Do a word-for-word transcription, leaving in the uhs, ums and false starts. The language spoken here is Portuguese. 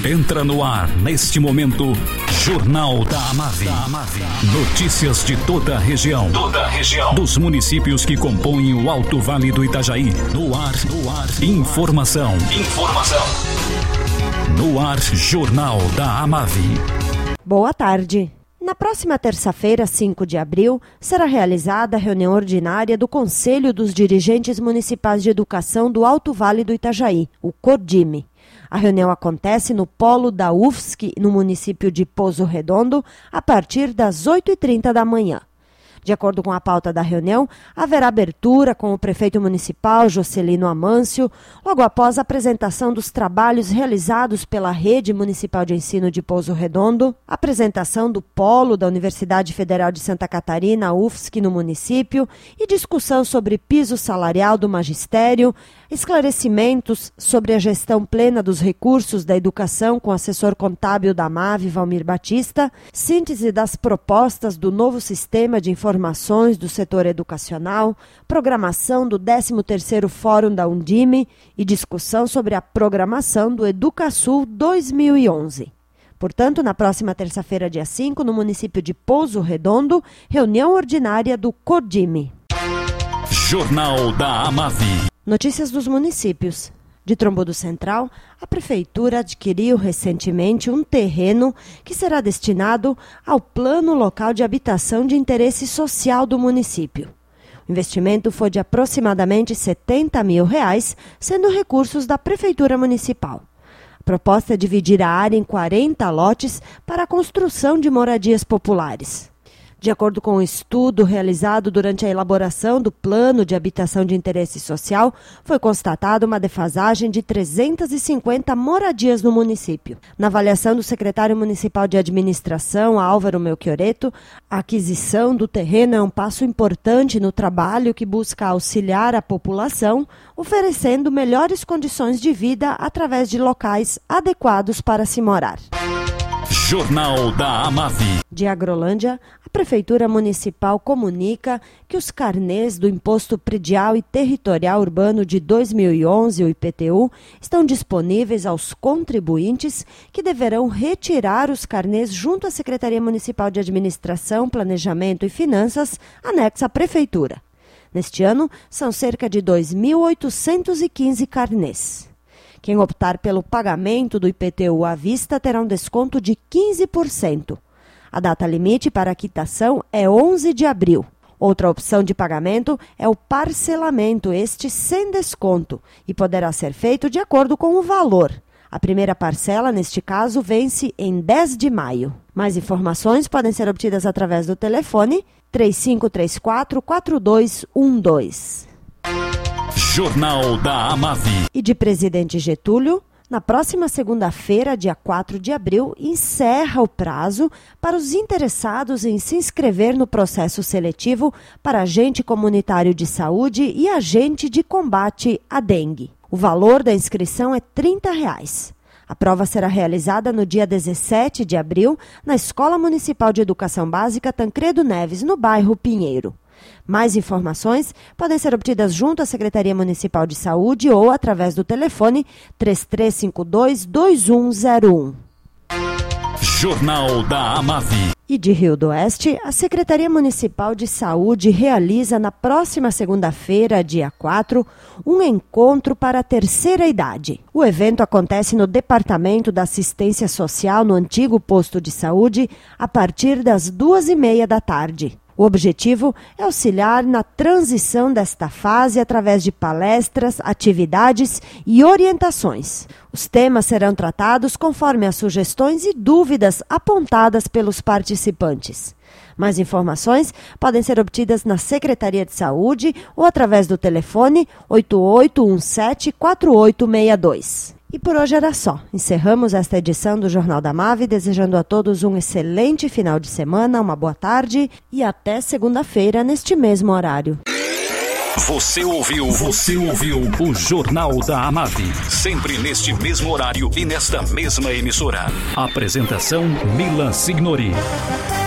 Entra no ar, neste momento, Jornal da Amave. Notícias de toda a região. Toda a região. Dos municípios que compõem o Alto Vale do Itajaí. No ar, no ar. Informação. Informação. No ar, Jornal da Amave. Boa tarde. Na próxima terça-feira, cinco de abril, será realizada a reunião ordinária do Conselho dos Dirigentes Municipais de Educação do Alto Vale do Itajaí, o CODIME. A reunião acontece no polo da U F S C, no município de Pozo Redondo, a partir das oito e trinta da manhã. De acordo com a pauta da reunião, haverá abertura com o prefeito municipal, Jocelino Amâncio, logo após a apresentação dos trabalhos realizados pela Rede Municipal de Ensino de Pozo Redondo, apresentação do polo da Universidade Federal de Santa Catarina, U F S C, no município, e discussão sobre piso salarial do magistério, esclarecimentos sobre a gestão plena dos recursos da educação com o assessor contábil da Amave, Valmir Batista, síntese das propostas do novo sistema de informação Informações do setor educacional, programação do décimo terceiro Fórum da Undime e discussão sobre a programação do Educasul dois mil e onze. Portanto, na próxima terça-feira, dia cinco, no município de Pozo Redondo, reunião ordinária do CODIME. Jornal da Amave. Notícias dos municípios. De Trombudo Central, a Prefeitura adquiriu recentemente um terreno que será destinado ao Plano Local de Habitação de Interesse Social do município. O investimento foi de aproximadamente setenta mil reais, sendo recursos da Prefeitura Municipal. A proposta é dividir a área em quarenta lotes para a construção de moradias populares. De acordo com um estudo realizado durante a elaboração do Plano de Habitação de Interesse Social, foi constatada uma defasagem de trezentas e cinquenta moradias no município. Na avaliação do secretário municipal de administração, Álvaro Melchioretto, a aquisição do terreno é um passo importante no trabalho que busca auxiliar a população, oferecendo melhores condições de vida através de locais adequados para se morar. Jornal da Amave. De Agrolândia, a Prefeitura Municipal comunica que os carnês do Imposto Predial e Territorial Urbano de dois mil e onze, o I P T U, estão disponíveis aos contribuintes que deverão retirar os carnês junto à Secretaria Municipal de Administração, Planejamento e Finanças, anexa à Prefeitura. Neste ano, são cerca de dois mil oitocentos e quinze carnês. Quem optar pelo pagamento do I P T U à vista terá um desconto de quinze por cento. A data limite para a quitação é onze de abril. Outra opção de pagamento é o parcelamento, este sem desconto, e poderá ser feito de acordo com o valor. A primeira parcela, neste caso, vence em dez de maio. Mais informações podem ser obtidas através do telefone três cinco três quatro, quatro dois um dois. Jornal da Amave. E de Presidente Getúlio, na próxima segunda-feira, dia quatro de abril, encerra o prazo para os interessados em se inscrever no processo seletivo para agente comunitário de saúde e agente de combate à dengue. O valor da inscrição é trinta reais. A prova será realizada no dia dezessete de abril, na Escola Municipal de Educação Básica Tancredo Neves, no bairro Pinheiro. Mais informações podem ser obtidas junto à Secretaria Municipal de Saúde ou através do telefone três três cinco dois, dois um zero um. Jornal da Amave. E de Rio do Oeste, a Secretaria Municipal de Saúde realiza na próxima segunda-feira, dia quatro, um encontro para a terceira idade. O evento acontece no Departamento da Assistência Social, no antigo posto de saúde, a partir das duas e meia da tarde. O objetivo é auxiliar na transição desta fase através de palestras, atividades e orientações. Os temas serão tratados conforme as sugestões e dúvidas apontadas pelos participantes. Mais informações podem ser obtidas na Secretaria de Saúde ou através do telefone oito oito um sete, quatro oito seis dois. E por hoje era só. Encerramos esta edição do Jornal da Amave, desejando a todos um excelente final de semana, uma boa tarde e até segunda-feira neste mesmo horário. Você ouviu, você ouviu o Jornal da Amave, sempre neste mesmo horário e nesta mesma emissora. Apresentação Milan Signori.